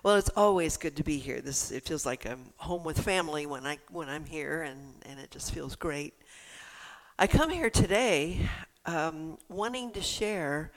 Well, it's always good to be here. It feels like I'm home with family when I'm here, and it just feels great. I come here today wanting to share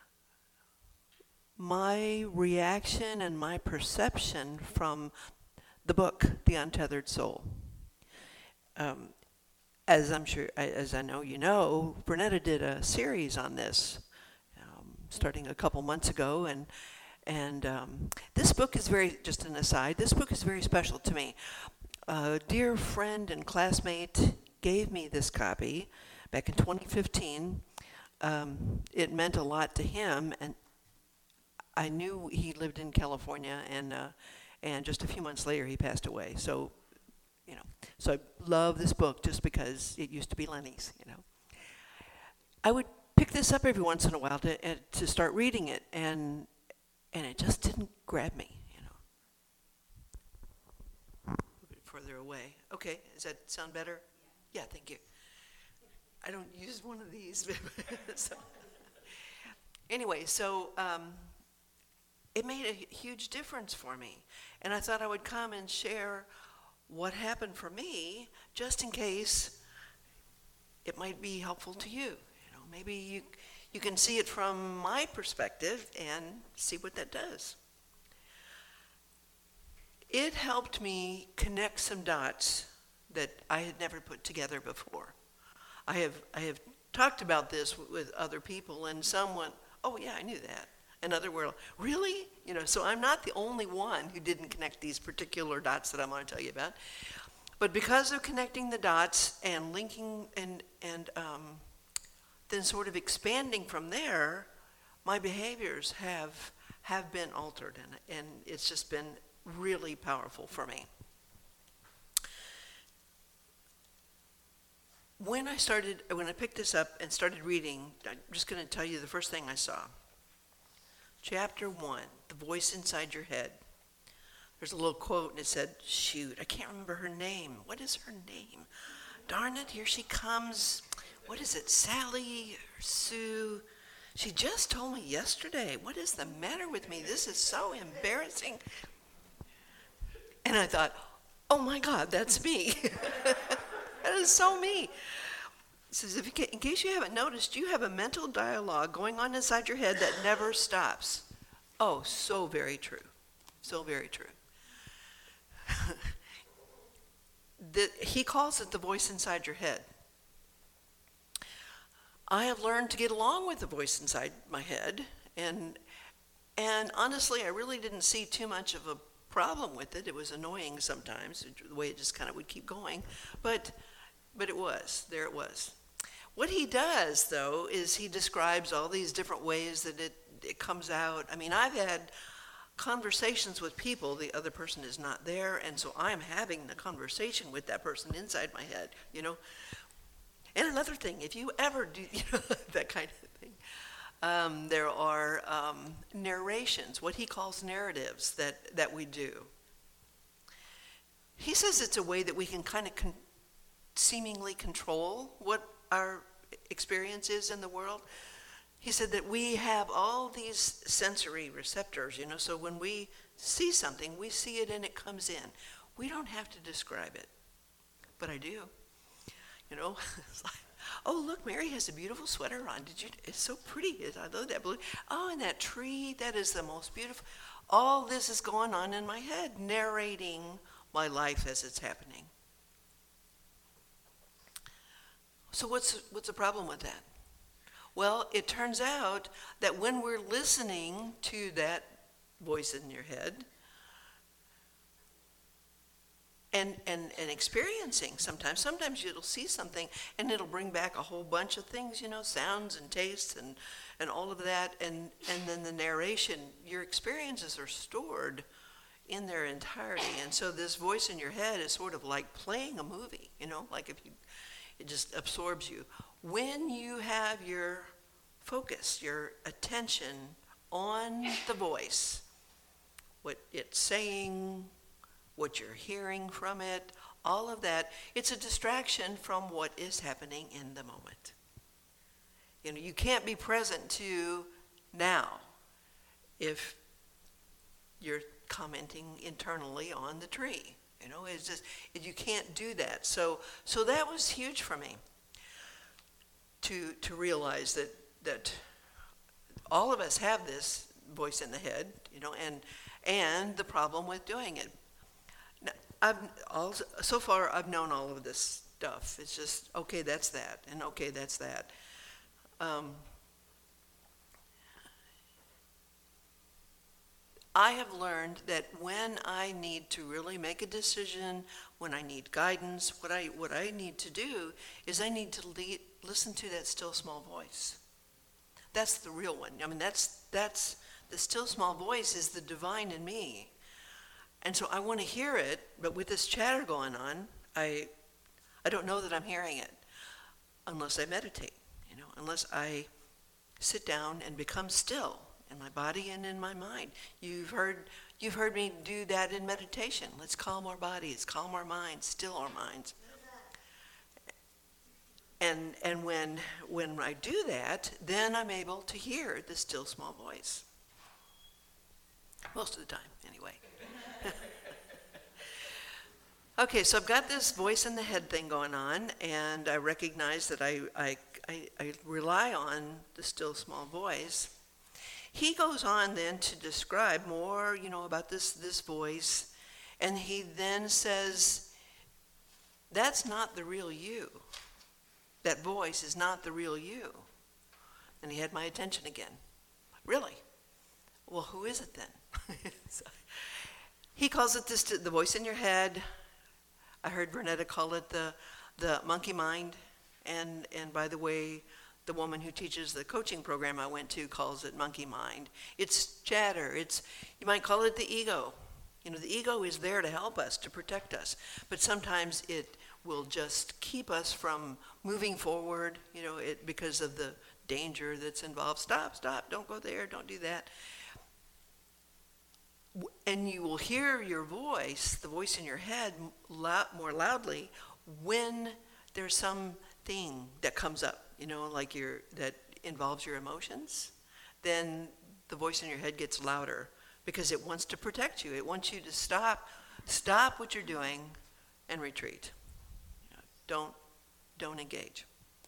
my reaction and my perception from the book, The Untethered Soul. Um, as I know you know, Bernetta did a series on this starting a couple months ago, and this book is just an aside, this book is very special to me. A dear friend and classmate gave me this copy back in 2015. It meant a lot to him, and I knew he lived in California, and just a few months later he passed away. So I love this book just because it used to be Lenny's. I would pick this up every once in a while to start reading it, and it just didn't grab me. A bit further away. Okay, does that sound better? Yeah, thank you. I don't use one of these. So it made a huge difference for me, and I thought I would come and share what happened for me, just in case it might be helpful to you. Maybe you can see it from my perspective and see what that does. It helped me connect some dots that I had never put together before. I have talked about this with other people, and some went, "Oh yeah, I knew that." Another were, "Really?" So I'm not the only one who didn't connect these particular dots that I'm going to tell you about. But because of connecting the dots and linking and then sort of expanding from there, my behaviors have been altered, and it's just been really powerful for me. When I picked this up and started reading, I'm just going to tell you the first thing I saw. Chapter 1, The Voice Inside Your Head. There's a little quote, and it said, shoot, I can't remember her name. What is her name? Darn it, here she comes. What is it, Sally or Sue? She just told me yesterday. What is the matter with me? This is so embarrassing. And I thought, oh my God, that's me. That is so me. It says, in case you haven't noticed, you have a mental dialogue going on inside your head that never stops. Oh, so very true. So very true. He calls it the voice inside your head. I have learned to get along with the voice inside my head, and honestly, I really didn't see too much of a problem with it. It was annoying sometimes, the way it just kind of would keep going, but it was. What he does, though, is he describes all these different ways that it comes out. I mean, I've had conversations with people, the other person is not there, and so I'm having the conversation with that person inside my head. And another thing, if you ever do that kind of thing, there are narrations, what he calls narratives, that we do. He says it's a way that we can kind of seemingly control what our experience is in the world. He said that we have all these sensory receptors, so when we see something, we see it and it comes in. We don't have to describe it, but I do. It's like, oh, look, Mary has a beautiful sweater on. It's so pretty. I love that blue. Oh, and that tree, that is the most beautiful. All this is going on in my head, narrating my life as it's happening. So what's the problem with that? Well, it turns out that when we're listening to that voice in your head, and experiencing sometimes you'll see something and it'll bring back a whole bunch of things, sounds and tastes and all of that, and then the narration, your experiences are stored in their entirety, and so this voice in your head is sort of like playing a movie, like it just absorbs you. When you have your focus, your attention on the voice, what it's saying, what you're hearing from it, all of that, it's a distraction from what is happening in the moment. You can't be present to now if you're commenting internally on the tree. It's just, you can't do that. So that was huge for me to realize that all of us have this voice in the head, and the problem with doing it. Now, so far I've known all of this stuff. It's just, okay, that's that, and okay, that's that. I have learned that when I need to really make a decision, when I need guidance, what I need to do is I need to listen to that still small voice. That's the real one. I mean, that's the still small voice is the divine in me. And so I want to hear it, but with this chatter going on, I don't know that I'm hearing it unless I meditate, unless I sit down and become still in my body and in my mind. You've heard me do that in meditation. Let's calm our bodies, calm our minds, still our minds. And when I do that, then I'm able to hear the still small voice. Most of the time, anyway. Okay, so I've got this voice in the head thing going on, and I recognize that I rely on the still small voice. He goes on then to describe more, about this voice, and he then says, that's not the real you. That voice is not the real you. And he had my attention again. Really? Well, who is it then? So, he calls it the voice in your head. I heard Bernetta call it the monkey mind. And by the way, the woman who teaches the coaching program I went to calls it monkey mind. It's chatter. You might call it the ego. The ego is there to help us, to protect us. But sometimes it will just keep us from moving forward, because of the danger that's involved. Stop, don't go there, don't do that. And you will hear your voice, the voice in your head, more loudly when there's something that comes up, like that involves your emotions. Then the voice in your head gets louder because it wants to protect you. It wants you to stop what you're doing and retreat. Don't engage.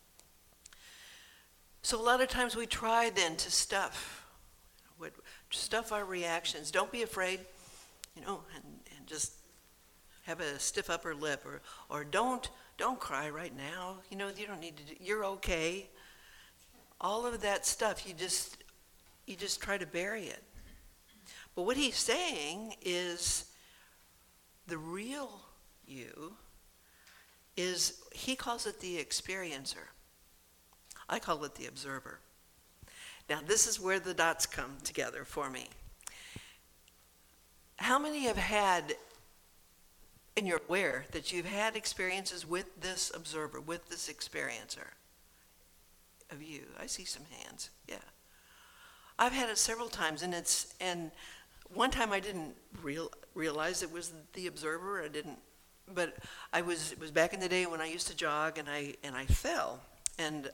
So a lot of times we try then to stuff our reactions. Don't be afraid, and just have a stiff upper lip, or don't cry right now. You don't need to. You're okay. All of that stuff, you just try to bury it. But what he's saying is the real you is, he calls it the experiencer. I call it the observer. Now, this is where the dots come together for me. How many have had, and you're aware that you've had experiences with this observer, with this experiencer of you? I see some hands, yeah. I've had it several times, and one time I didn't realize it was the observer. But it was back in the day when I used to jog, and I fell, and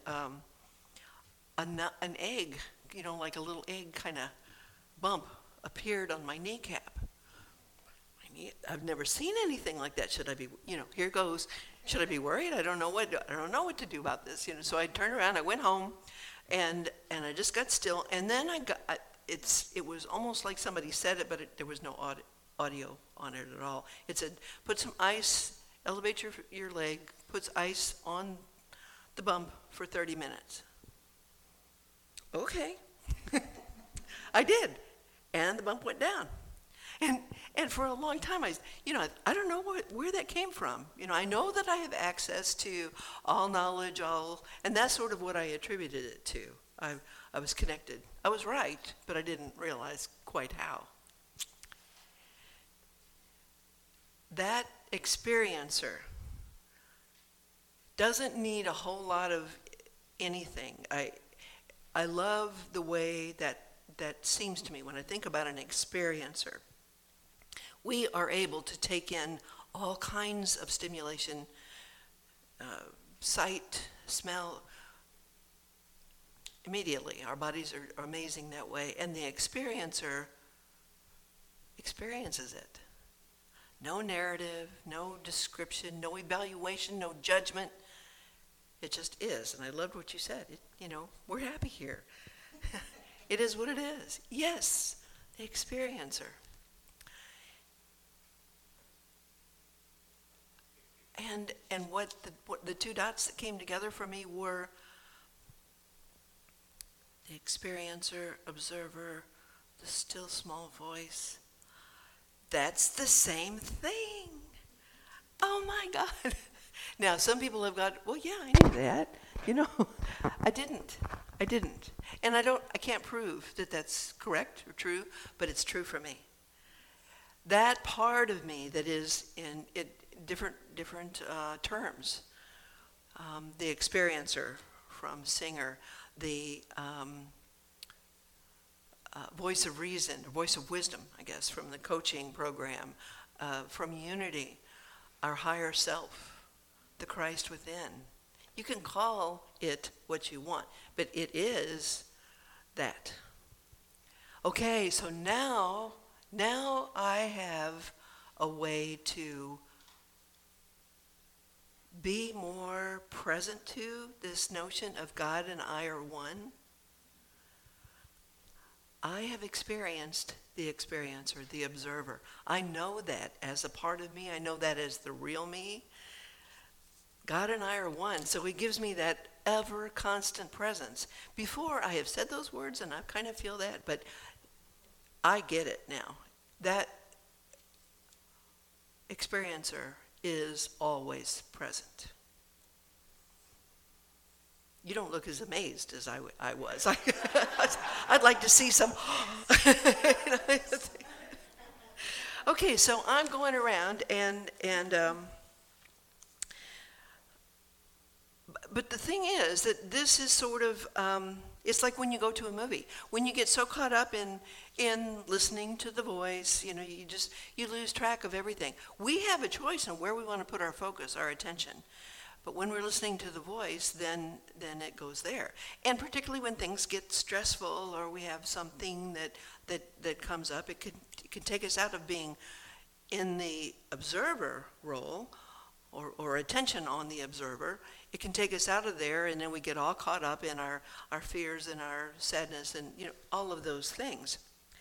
an egg, like a little egg kind of bump appeared on my kneecap. I've never seen anything like that. Should I be, here goes. Should I be worried? I don't know what to do about this. So I turned around, I went home, and I just got still, and then it was almost like somebody said it, but there was no audio on it at all. It said, put some ice, elevate your leg, puts ice on the bump for 30 minutes. Okay. I did. And the bump went down. And for a long time, I don't know where that came from. I know that I have access to all knowledge, and that's sort of what I attributed it to. I was connected. I was right, but I didn't realize quite how. That experiencer doesn't need a whole lot of anything. I love the way that seems to me when I think about an experiencer. We are able to take in all kinds of stimulation, sight, smell, immediately. Our bodies are amazing that way. And the experiencer experiences it. No narrative, no description, no evaluation, no judgment. It just is. And I loved what you said. We're happy here. It is what it is. Yes, the experiencer. And what the two dots that came together for me were the experiencer, observer, the still small voice. That's the same thing. Oh my God. Now, some people have got, well, yeah, I knew that. I didn't. And I can't prove that that's correct or true, but it's true for me. That part of me that is in different terms, the experiencer from Singer, the voice of reason, or voice of wisdom, I guess, from the coaching program, from Unity, our higher self, the Christ within. You can call it what you want, but it is that. Okay, so now I have a way to be more present to this notion of God and I are one. I have experienced the experiencer, the observer. I know that as a part of me. I know that as the real me. God and I are one, so he gives me that ever constant presence. Before, I have said those words, and I kind of feel that, but I get it now. That experiencer is always present. You don't look as amazed as I was. I'd like to see some. Okay, so I'm going around and but the thing is that this is sort of it's like when you go to a movie. When you get so caught up in listening to the voice, you lose track of everything. We have a choice on where we want to put our focus, our attention. But when we're listening to the voice, then it goes there. And particularly when things get stressful or we have something that comes up, it can take us out of being in the observer role or attention on the observer. It can take us out of there, and then we get all caught up in our fears and our sadness and all of those things.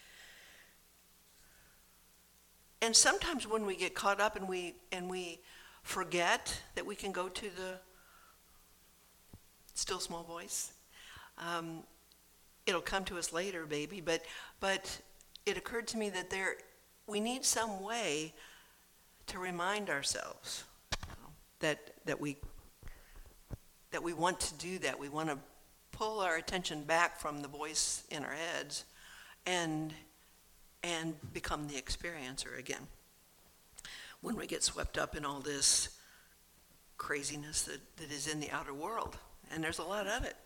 And sometimes when we get caught up and we forget that we can go to the still small voice, it'll come to us later, maybe. But it occurred to me that we need some way to remind ourselves that we want to do that. We want to pull our attention back from the voice in our heads and become the experiencer again. When we get swept up in all this craziness that is in the outer world, and there's a lot of it.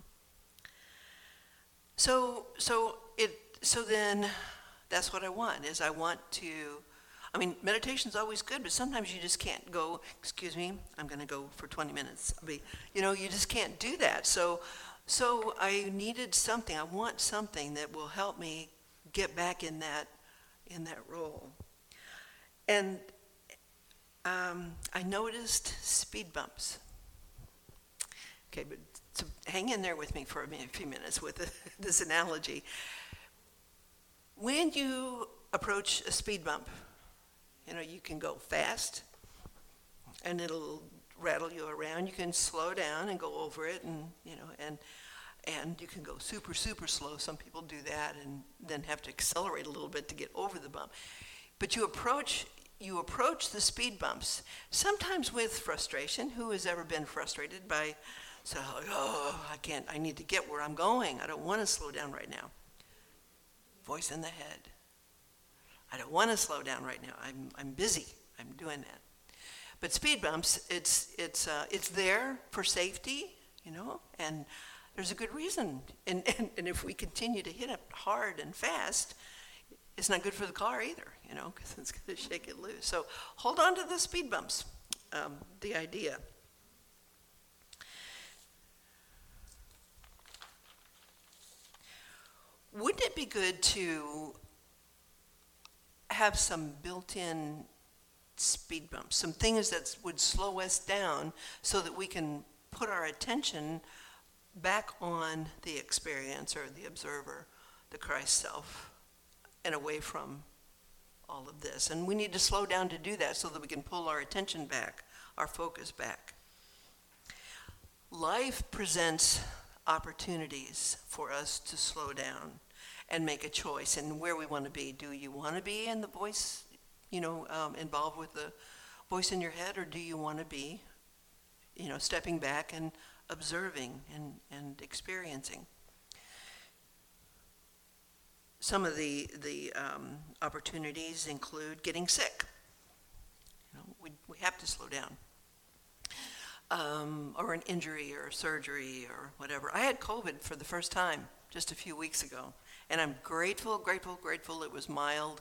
So then that's what I want, is I want to, meditation's always good, but sometimes you just can't go, excuse me, I'm going to go for 20 minutes. You just can't do that. So I needed something. I want something that will help me get back in that role. And I noticed speed bumps. Okay, but so hang in there with me for a few minutes with this analogy. When you approach a speed bump, you can go fast, and it'll rattle you around. You can slow down and go over it, and you can go super, super slow. Some people do that and then have to accelerate a little bit to get over the bump. But you approach the speed bumps, sometimes with frustration. Who has ever been frustrated by, I need to get where I'm going. I don't want to slow down right now. Voice in the head. I don't want to slow down right now. I'm busy. I'm doing that. But speed bumps, it's there for safety, and there's a good reason. And if we continue to hit it hard and fast, it's not good for the car either, because it's going to shake it loose. So hold on to the speed bumps, the idea. Wouldn't it be good to have some built-in speed bumps, some things that would slow us down so that we can put our attention back on the experience or the observer, the Christ self, and away from all of this. And we need to slow down to do that so that we can pull our attention back, our focus back. Life presents opportunities for us to slow down and make a choice in where we want to be. Do you want to be in the voice, involved with the voice in your head, or do you want to be, stepping back and observing and experiencing? Some of the opportunities include getting sick. We have to slow down. Or an injury or surgery or whatever. I had COVID for the first time just a few weeks ago, and I'm grateful it was mild,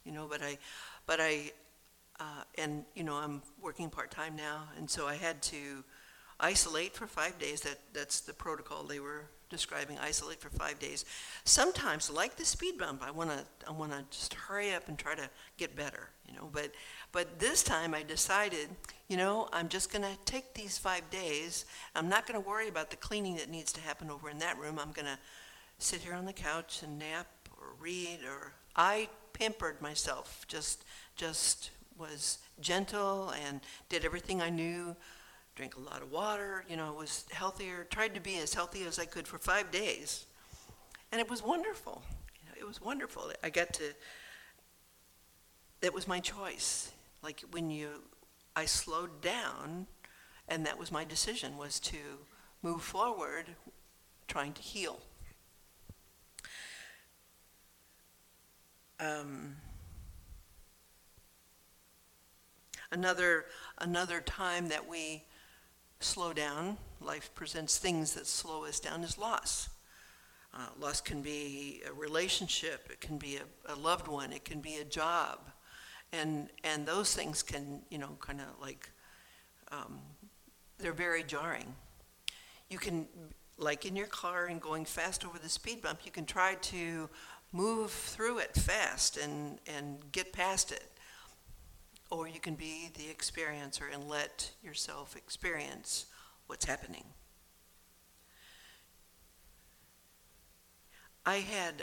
I'm working part-time now, and so I had to isolate for 5 days. That's the protocol they were describing, isolate for 5 days. Sometimes, like the speed bump, I want to just hurry up and try to get better, But this time I decided, I'm just going to take these 5 days. I'm not going to worry about the cleaning that needs to happen over in that room. I'm going to sit here on the couch and nap or read, or I pampered myself, just was gentle and did everything I knew, drank a lot of water, was healthier, tried to be as healthy as I could for 5 days. And it was wonderful. It was wonderful. That was my choice. Like I slowed down, and that was my decision, was to move forward, trying to heal. Another time that we slow down, life presents things that slow us down, is loss. Loss can be a relationship, it can be a loved one, it can be a job. And those things can, kind of like, they're very jarring. You can, like in your car and going fast over the speed bump, you can try to move through it fast and get past it. Or you can be the experiencer and let yourself experience what's happening. I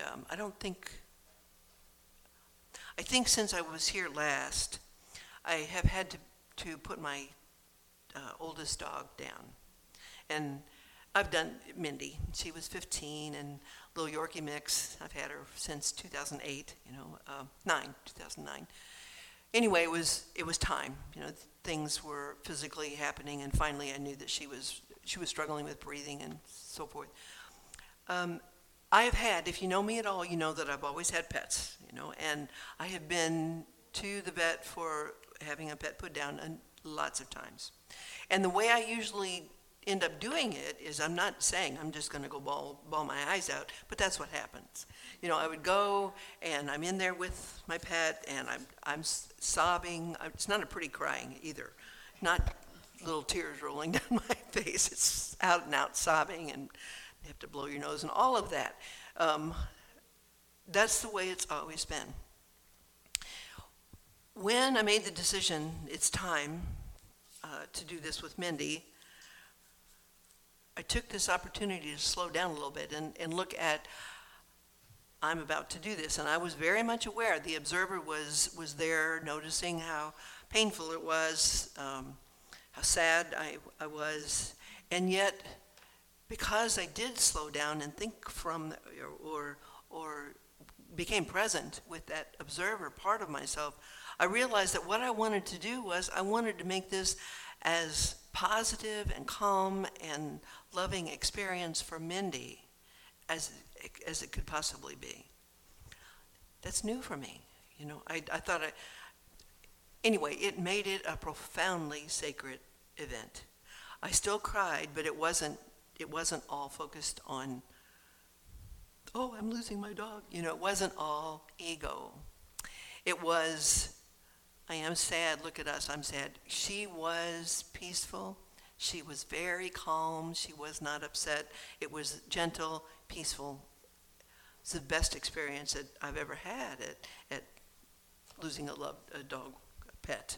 think since I was here last, I have had to put my oldest dog down. And I've done Mindy. She was 15, and little Yorkie mix. I've had her since 2008, 2009. Anyway, it was time. Things were physically happening, and finally I knew that she was struggling with breathing and so forth. I have had, if you know me at all, you know that I've always had pets, and I have been to the vet for having a pet put down lots of times. And the way I usually end up doing it is, I'm not saying I'm just going to go bawl my eyes out, but that's what happens. I would go and I'm in there with my pet and I'm sobbing. It's not a pretty crying either, not little tears rolling down my face. It's out and out sobbing, and you have to blow your nose and all of that. That's the way it's always been. When I made the decision, it's time to do this with Mindy, I took this opportunity to slow down a little bit and look at, I'm about to do this. And I was very much aware. The observer was there, noticing how painful it was, how sad I was. And yet, because I did slow down and think from, or became present with that observer part of myself, I realized that what I wanted to do was I wanted to make this as positive and calm and loving experience for Mindy as it could possibly be. That's new for me. I thought anyway, it made it a profoundly sacred event. I still cried, but it wasn't all focused on, oh, I'm losing my dog. It wasn't all ego. It was, I am sad, look at us, I'm sad. She was peaceful. She was very calm. She was not upset. It was gentle, peaceful. It's the best experience that I've ever had at losing a dog, a pet.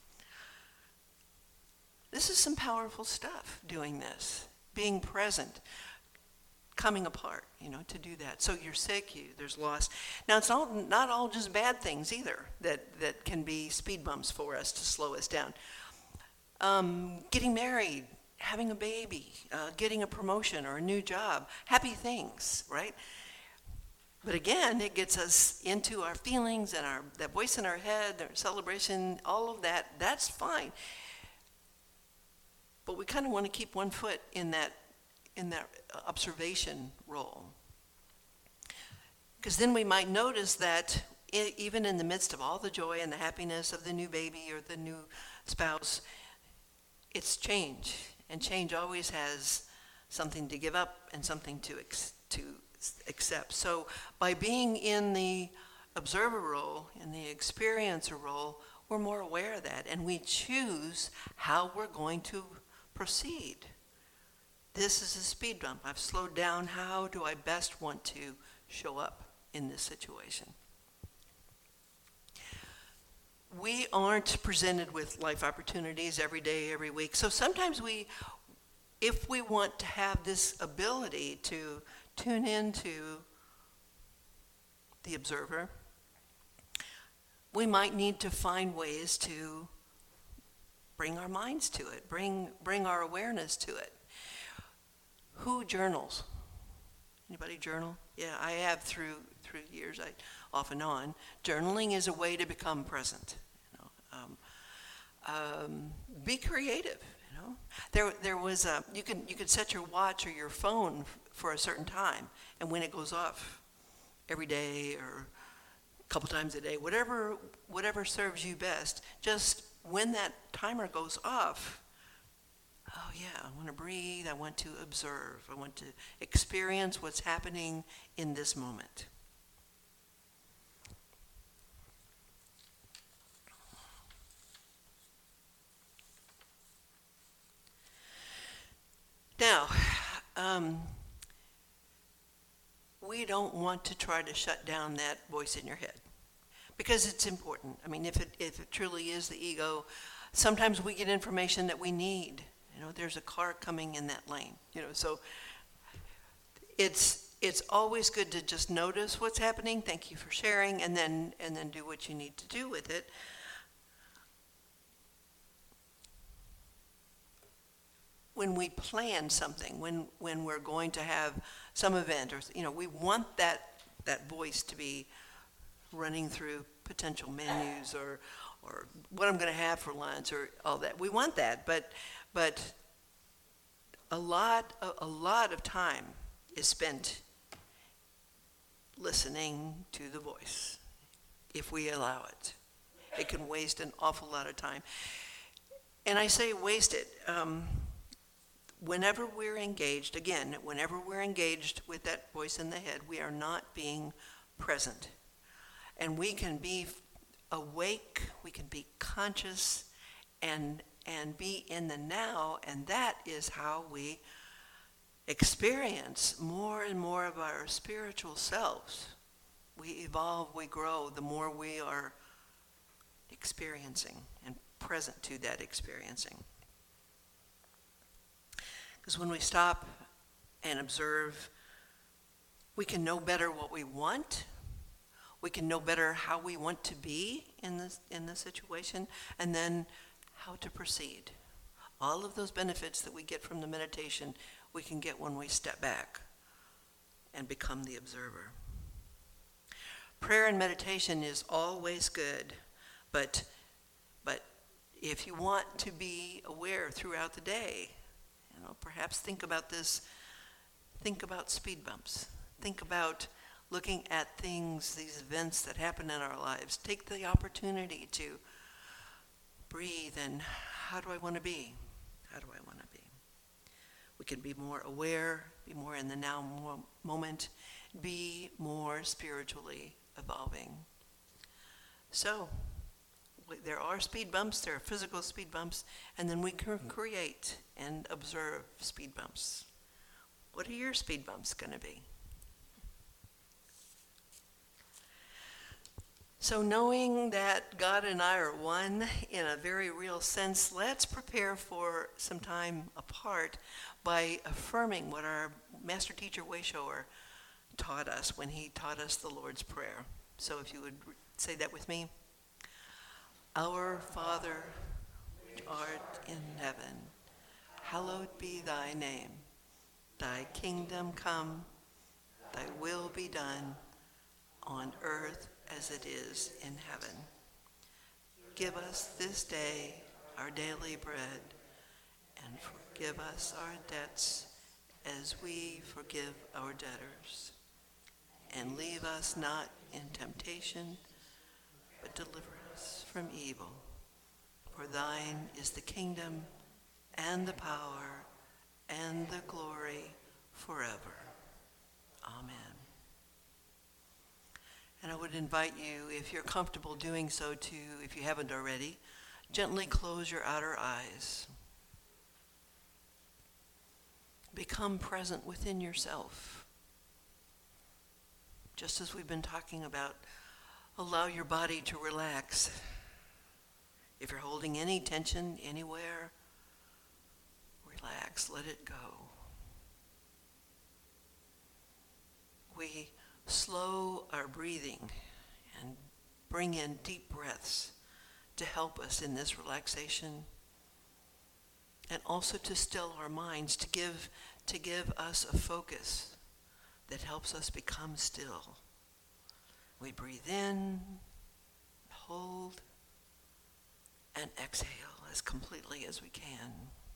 This is some powerful stuff, doing this, being present, coming apart, to do that. So you're sick, there's loss. Now, it's not all just bad things either that can be speed bumps for us to slow us down. Getting married, having a baby, getting a promotion or a new job, happy things, right? But again, it gets us into our feelings and that voice in our head, our celebration, all of that. That's fine. But we kind of want to keep one foot in that observation role. Because then we might notice that even in the midst of all the joy and the happiness of the new baby or the new spouse, it's change. And change always has something to give up and something to accept. So by being in the observer role, in the experiencer role, we're more aware of that. And we choose how we're going to proceed. This is a speed bump. I've slowed down. How do I best want to show up in this situation? We aren't presented with life opportunities every day, every week. So sometimes if we want to have this ability to tune into the observer, we might need to find ways to bring our minds to it, bring our awareness to it. Who journals? Anybody journal? Yeah, I have through years, off and on. Journaling is a way to become present. Be creative. There was you could set your watch or your phone for a certain time, and when it goes off, every day or a couple times a day, whatever serves you best. Just when that timer goes off, oh yeah, I want to breathe, I want to observe, I want to experience what's happening in this moment. Now, we don't want to try to shut down that voice in your head because it's important. I mean, if it truly is the ego, sometimes we get information that we need. There's a car coming in that lane. So it's always good to just notice what's happening. Thank you for sharing, and then do what you need to do with it. When we plan something, when we're going to have some event, or we want that voice to be running through potential menus or what I'm going to have for lunch or all that. We want that, but a lot of time is spent listening to the voice. If we allow it, it can waste an awful lot of time. And I say waste it. Whenever we're engaged with that voice in the head, we are not being present. And we can be awake, we can be conscious, and be in the now, and that is how we experience more and more of our spiritual selves. We evolve, we grow, the more we are experiencing and present to that experiencing. Because when we stop and observe, we can know better what we want. We can know better how we want to be in the situation, and then how to proceed. All of those benefits that we get from the meditation, we can get when we step back and become the observer. Prayer and meditation is always good, but if you want to be aware throughout the day, perhaps think about this. Think about speed bumps. Think about looking at things, these events that happen in our lives. Take the opportunity to breathe and how do I want to be? How do I want to be? We can be more aware, be more in the now moment, be more spiritually evolving. So, there are speed bumps, there are physical speed bumps, and then we can create and observe speed bumps. What are your speed bumps going to be? So knowing that God and I are one in a very real sense, let's prepare for some time apart by affirming what our master teacher Wayshower taught us when he taught us the Lord's Prayer. So if you would say that with me. Our Father, which art in heaven, hallowed be thy name. Thy kingdom come, thy will be done, on earth as it is in heaven. Give us this day our daily bread, and forgive us our debts as we forgive our debtors. And leave us not in temptation, but deliver us from evil. For thine is the kingdom, and the power, and the glory forever. Amen. And I would invite you, if you're comfortable doing so to, if you haven't already, gently close your outer eyes. Become present within yourself. Just as we've been talking about, allow your body to relax. If you're holding any tension anywhere, relax, let it go. We slow our breathing and bring in deep breaths to help us in this relaxation, and also to still our minds, to give us a focus that helps us become still. We breathe in, hold, and exhale as completely as we can.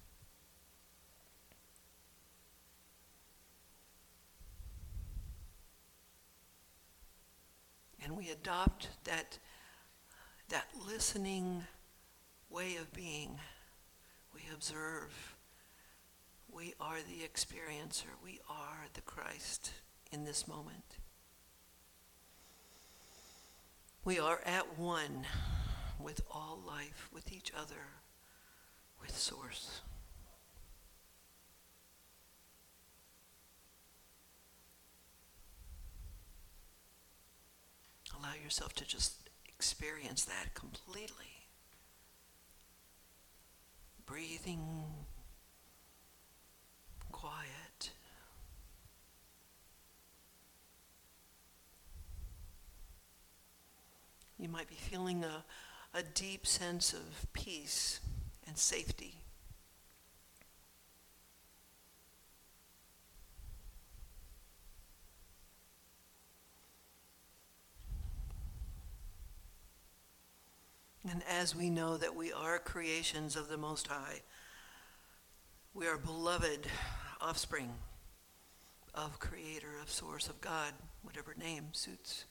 And we adopt that listening way of being. We observe. We are the experiencer. We are the Christ in this moment. We are at one with all life, with each other, with Source. Allow yourself to just experience that completely. Breathing, quiet. You might be feeling a deep sense of peace and safety. And as we know that we are creations of the Most High, we are beloved offspring of Creator, of Source, of God, whatever name suits.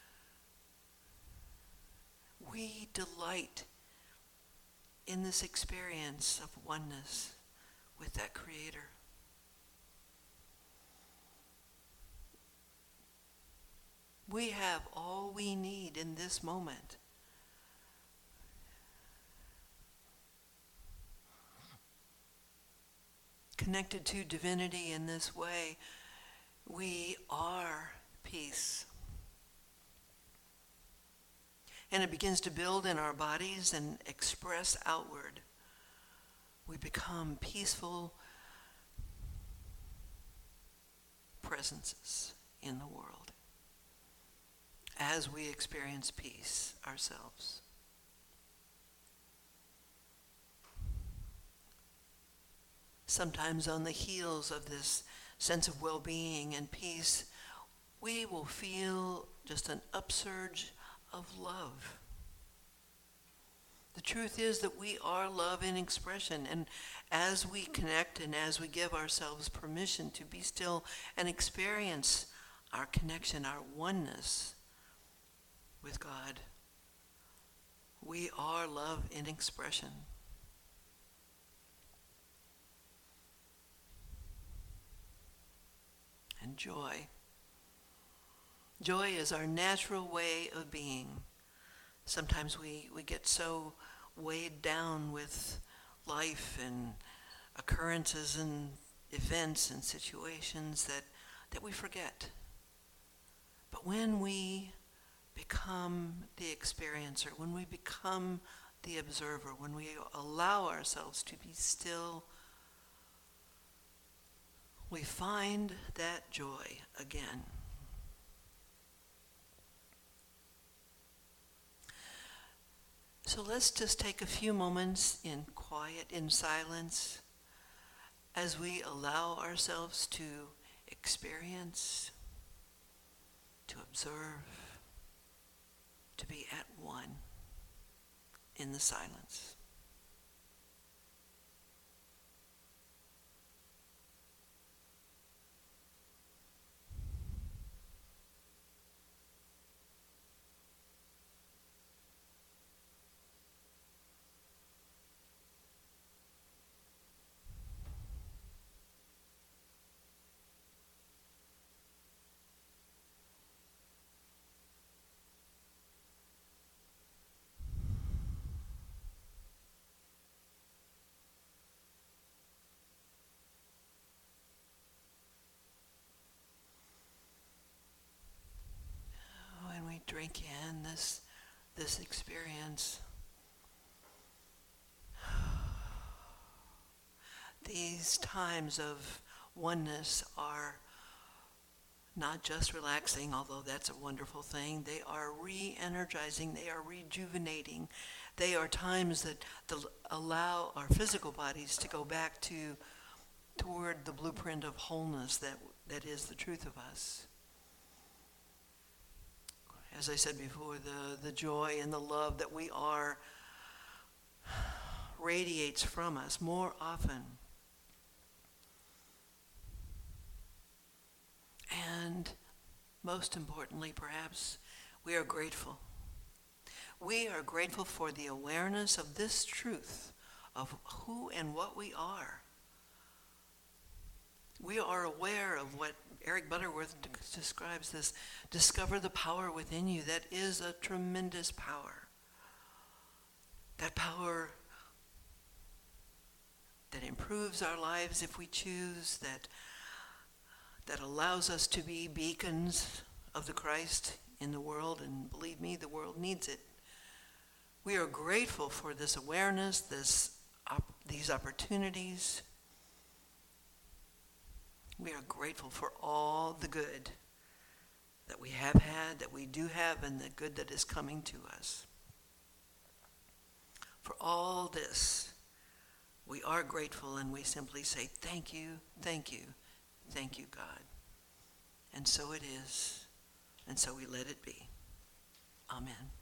We delight in this experience of oneness with that Creator. We have all we need in this moment. Connected to divinity in this way, we are peace. And it begins to build in our bodies and express outward. We become peaceful presences in the world as we experience peace ourselves. Sometimes on the heels of this sense of well-being and peace, we will feel just an upsurge of love. The truth is that we are love in expression, and as we connect and as we give ourselves permission to be still and experience our connection, our oneness with God, we are love in expression. And joy. Joy is our natural way of being. Sometimes we get so weighed down with life and occurrences and events and situations that we forget. But when we become the experiencer, when we become the observer, when we allow ourselves to be still, we find that joy again. So let's just take a few moments in quiet, in silence, as we allow ourselves to experience, to observe, to be at one in the silence. When we drink in this experience, these times of oneness are not just relaxing, although that's a wonderful thing. They are re-energizing, they are rejuvenating. They are times that allow our physical bodies to go back toward the blueprint of wholeness that is the truth of us. As I said before, the joy and the love that we are radiates from us more often. And most importantly, perhaps, we are grateful. We are grateful for the awareness of this truth of who and what we are. We are aware of what Eric Butterworth describes this, discover the power within you. That is a tremendous power. That power that improves our lives if we choose, that allows us to be beacons of the Christ in the world, and believe me, the world needs it. We are grateful for this awareness, these opportunities. We are grateful for all the good that we have had, that we do have, and the good that is coming to us. For all this, we are grateful, and we simply say, thank you, thank you, thank you, God. And so it is, and so we let it be. Amen.